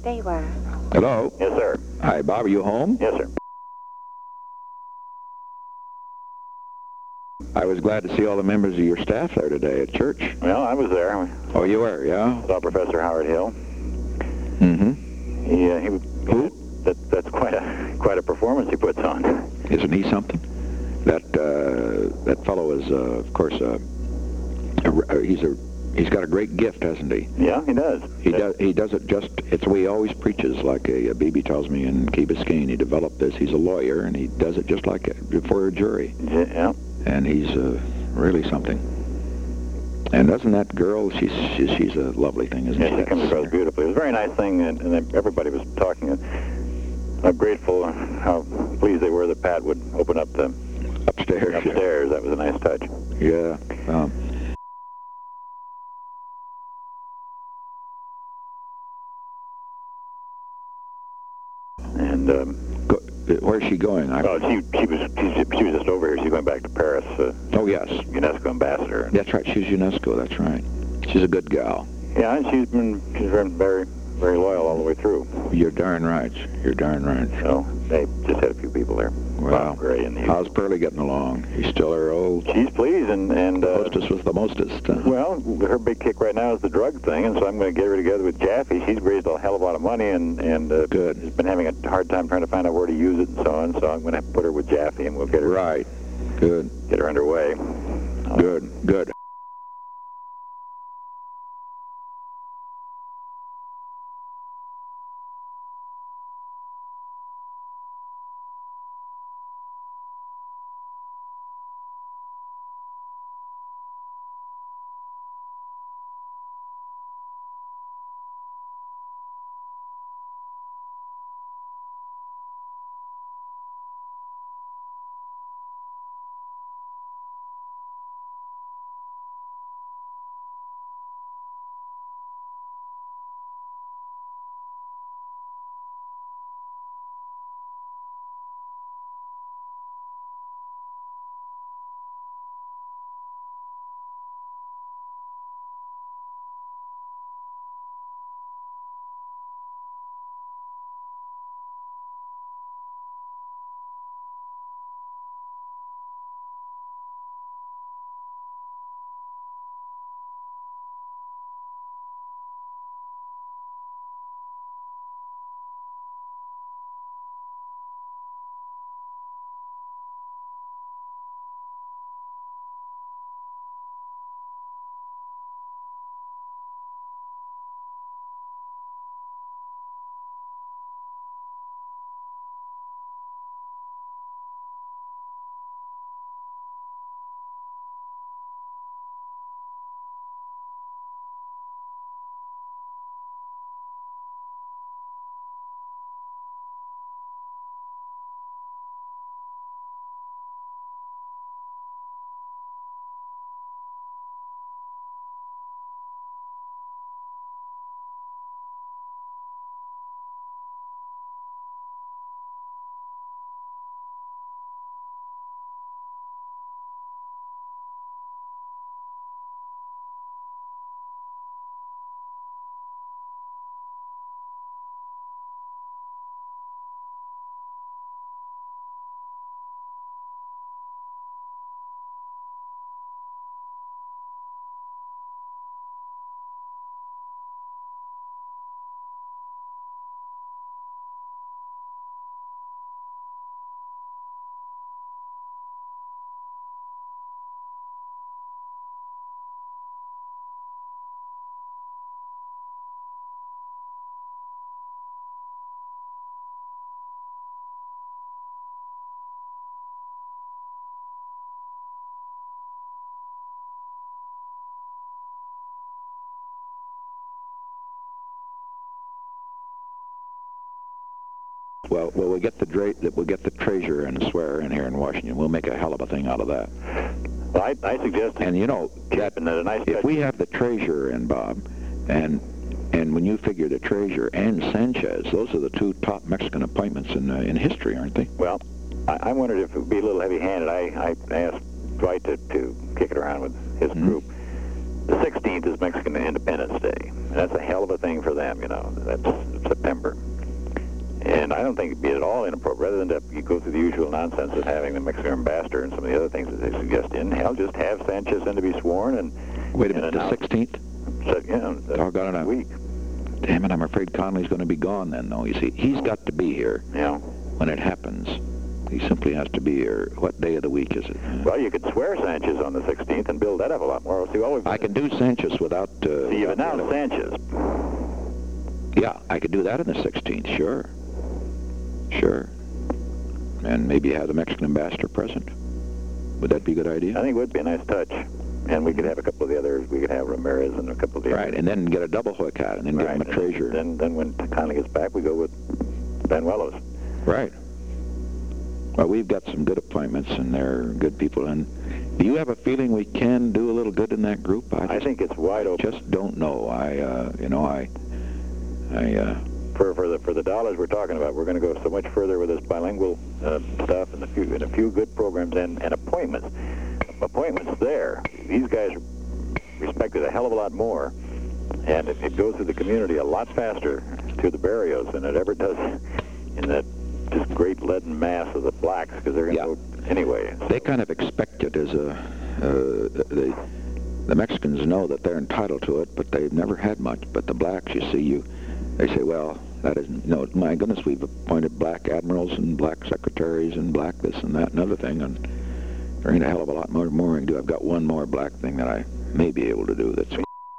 There you are. Hello? Yes, sir. Hi, Bob. Are you home? Yes, sir. I was glad to see all the members of your staff there today at church. Well, I was there. Oh, you were, yeah? Saw Professor Howard Hill. Mm-hmm. Who? That's quite a performance he puts on. Isn't he something? That fellow is, of course, he's got a great gift, hasn't he? Yeah, he does. He does it just, it's the way he always preaches, like a BB tells me in Key Biscayne. He developed this. He's a lawyer, and he does it just like it before a jury. Yeah. And he's really something. And doesn't that girl, she's a lovely thing, isn't she? Yeah, she comes across beautifully. It was a very nice thing, and everybody was talking. I'm grateful how pleased they were that Pat would open up the upstairs. Upstairs, that was a nice touch. Yeah. Where's she going? She was just over here. She's going back to Paris. Oh, yes. UNESCO ambassador. That's right. She's UNESCO. That's right. She's a good gal. Yeah, and she's been very, very loyal all the way through. You're darn right. You're darn right. So they just had a few people there. Wow. Gray and how's Pearlie getting along? He's still her old... She's pleased, and hostess was the mostest. Well, her big kick right now is the drug thing, and so I'm going to get her together with Jaffe. She's raised a hell of a lot of money, and good. Has been having a hard time trying to find out where to use it and so on. So I'm going to put her with Jaffe, and we'll get her right. Good. Get her underway. Good. Well, we'll get the treasurer and the swearer in here in Washington. We'll make a hell of a thing out of that. Well, I suggest. And you know that if we have the treasurer in, Bob, and when you figure the treasurer and Sanchez, those are the two top Mexican appointments in history, aren't they? Well, I wondered if it would be a little heavy-handed. I asked Dwight to kick it around with his group. The 16th is Mexican Independence Day, and that's a hell of a thing for them, you know. That's September. And I don't think it'd be at all inappropriate, rather than you go through the usual nonsense of having the Mexican ambassador and some of the other things that they suggest in, hell, just have Sanchez in to be sworn and... Wait a minute, the 16th? So, yeah, Doggone it. week. Damn it, I'm afraid Connolly's going to be gone then, though. You see, he's got to be here Yeah. when it happens. He simply has to be here. What day of the week is it? Well, you could swear Sanchez on the 16th and build that up a lot more. See, all we've I can do Sanchez without... See, you've announced Sanchez. Yeah, I could do that on the 16th, sure. Sure. And maybe have the Mexican ambassador present. Would that be a good idea? I think it would be a nice touch. And we could have a couple of the others. We could have Ramirez and a couple of the Right, others. and then get a double hook out, and then give him a treasure. Then when Connolly gets back, we go with Banuelos. Right. Well, we've got some good appointments, and they're good people. And do you have a feeling we can do a little good in that group? I think it's wide open. Just don't know. For the dollars we're talking about, we're going to go so much further with this bilingual stuff and a few good programs and appointments. Appointments there. These guys are respected a hell of a lot more, and it goes through the community a lot faster through the barrios than it ever does in that just great leaden mass of the blacks, because they're going to go anyway. They kind of expect it as the Mexicans know that they're entitled to it, but they've never had much. But the blacks, you see, they say, well, that isn't, my goodness, we've appointed black admirals and black secretaries and black this and that and other thing, and there ain't a hell of a lot more we can do. I've got one more black thing that I may be able to do that's...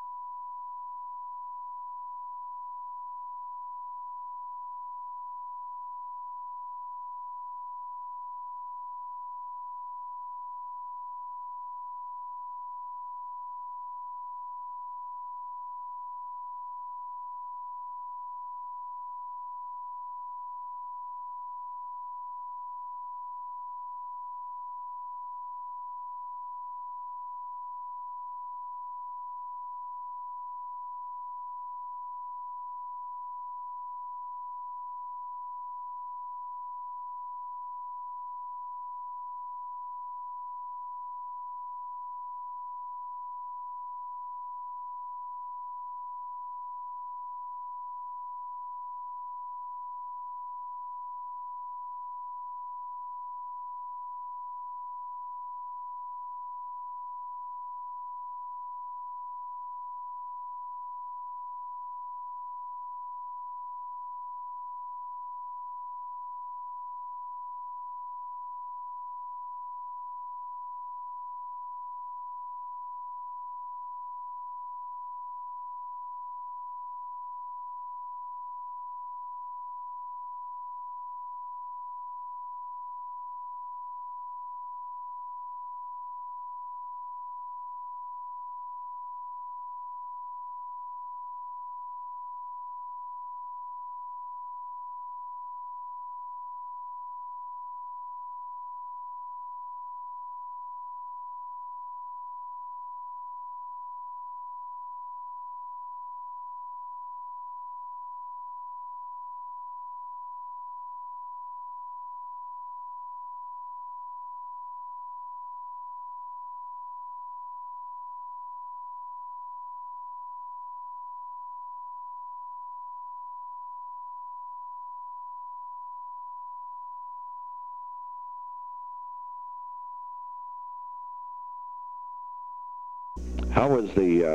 How was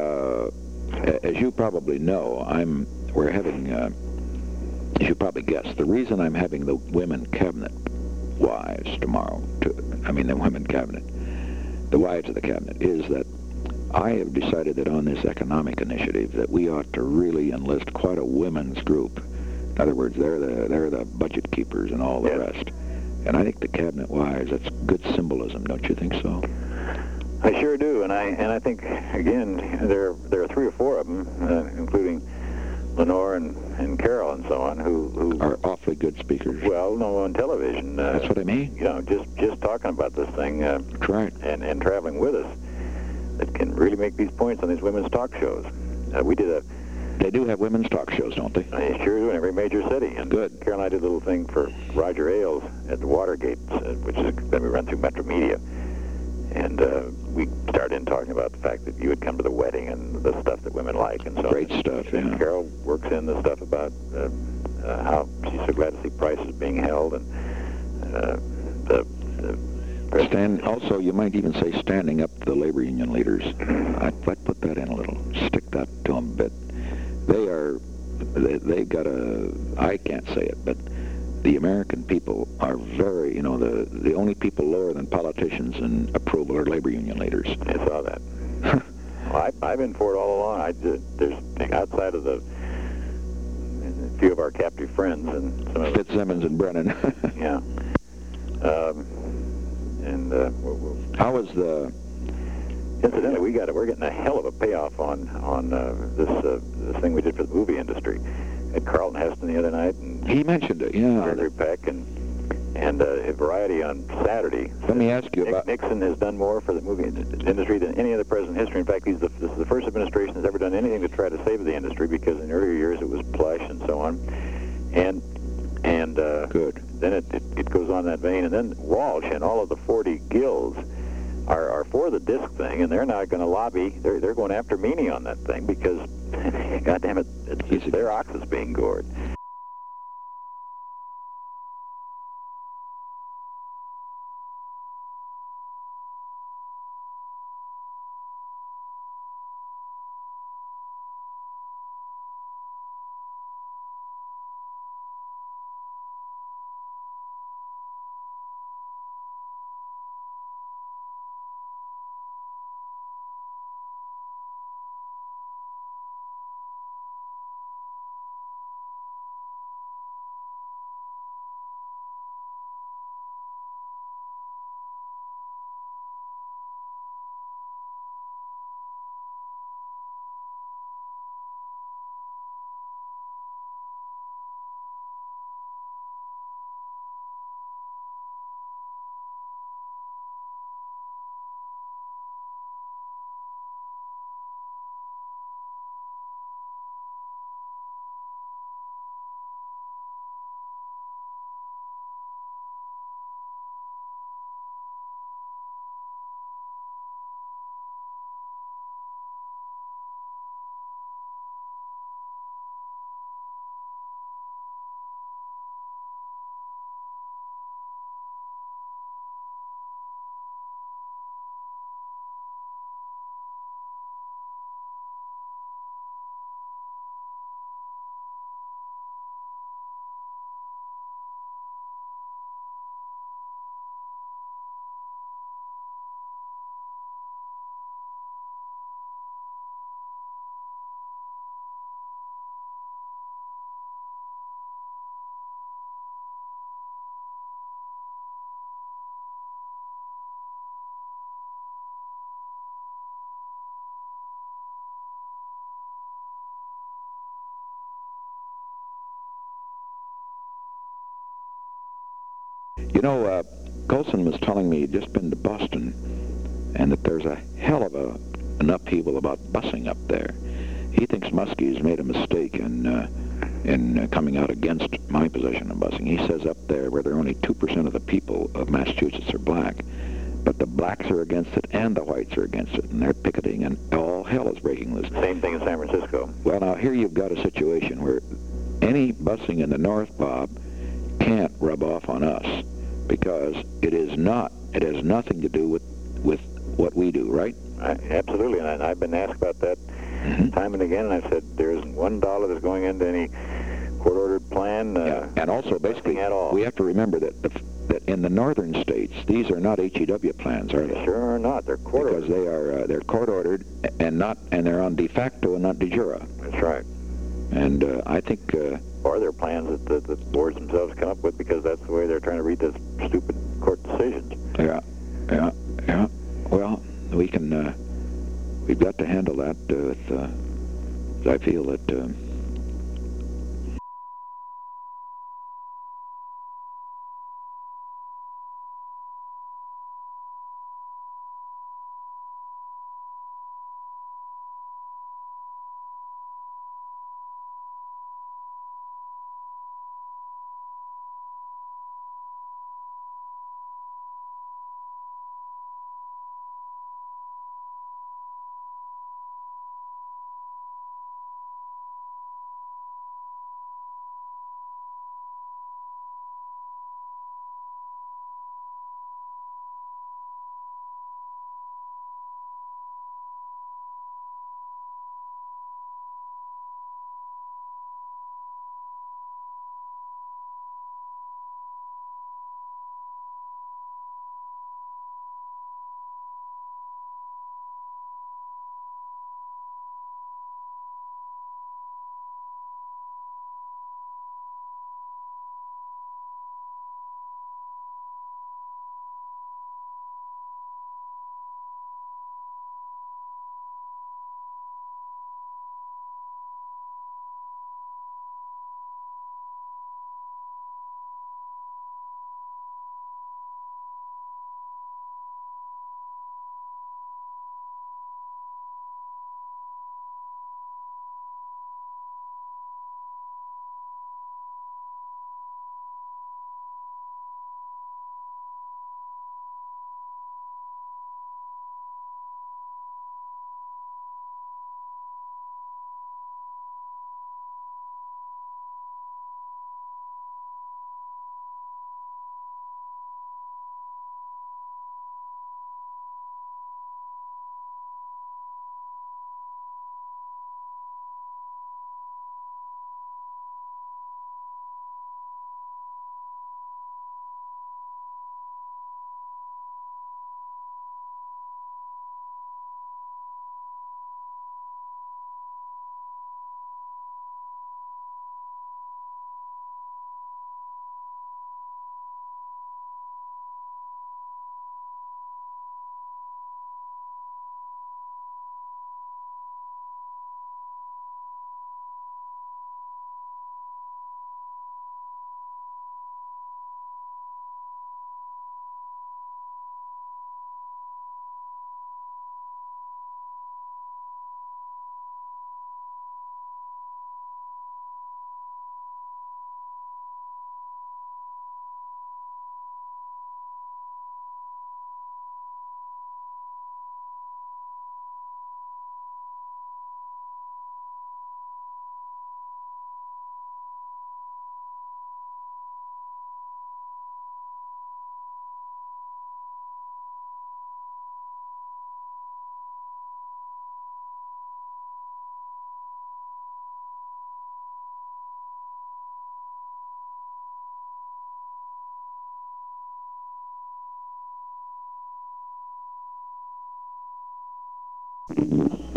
as you probably know, we're having, as you probably guess, the reason I'm having the women cabinet wives tomorrow, the women cabinet, the wives of the cabinet, is that I have decided that on this economic initiative that we ought to really enlist quite a women's group. In other words, they're the budget keepers and all the rest. And I think the cabinet wives, that's good symbolism, don't you think so? I sure do, and I think again there are 3 or 4 of them, including Lenore and Carol and so on, who are awfully good speakers. Well, no, on television. That's what I mean. Just talking about this thing. That's right. And traveling with us, that can really make these points on these women's talk shows. We did They do have women's talk shows, don't they? They sure do in every major city. And good. Carol and I did a little thing for Roger Ailes at the Watergate, which is going to be run through Metro Media. and we started in talking about the fact that you would come to the wedding and the stuff that women like and so Great on. stuff, And yeah. Carol works in the stuff about how she's so glad to see prices being held, and the Also, you might even say standing up to the labor union leaders. I'd put that in a little, stick that to them a bit. They've got I can't say it, but the American people are very, the only people lower than politicians in approval are labor union leaders. I saw that. Well, I've been for it all along. There's outside of a few of our captive friends and some of Fitzsimmons and Brennan. yeah. How was the... Incidentally, we're getting a hell of a payoff on this thing we did for the movie industry at Carlton Heston the other night, and He mentioned it, yeah. Gregory Peck, and a Variety on Saturday. Let me ask you about... Nixon has done more for the movie industry than any other president in history. In fact, this is the first administration that's ever done anything to try to save the industry, because in earlier years it was plush and so on. And Good. then it goes on that vein, and then Walsh and all of the 40 guilds are for the disc thing, and they're not going to lobby. They're going after Meany on that thing because, God damn it, it's their ox is being gored. Colson was telling me he'd just been to Boston, and that there's a hell of an upheaval about busing up there. He thinks Muskie's made a mistake in coming out against my position on busing. He says up there, where there are only 2% of the people of Massachusetts are black, but the blacks are against it and the whites are against it, and they're picketing, and all hell is breaking loose. Same thing in San Francisco. Well, now here you've got a situation where any busing in the North, Bob, can't rub off on us, because it has nothing to do with what we do, right? Absolutely, and I've been asked about that time and again, and I've said there isn't $1 that's going into any court-ordered plan. And also, basically, at all. we have to remember that in the northern states, these are not HEW plans, are they? Sure are not. They're court-ordered. Because they're court-ordered and they're on de facto and not de jure. That's right. And I think... or they're plans that the boards themselves come up with, because that's the way they're trying to read the stupid court decisions. Yeah. Well, we've got to handle that I feel that you.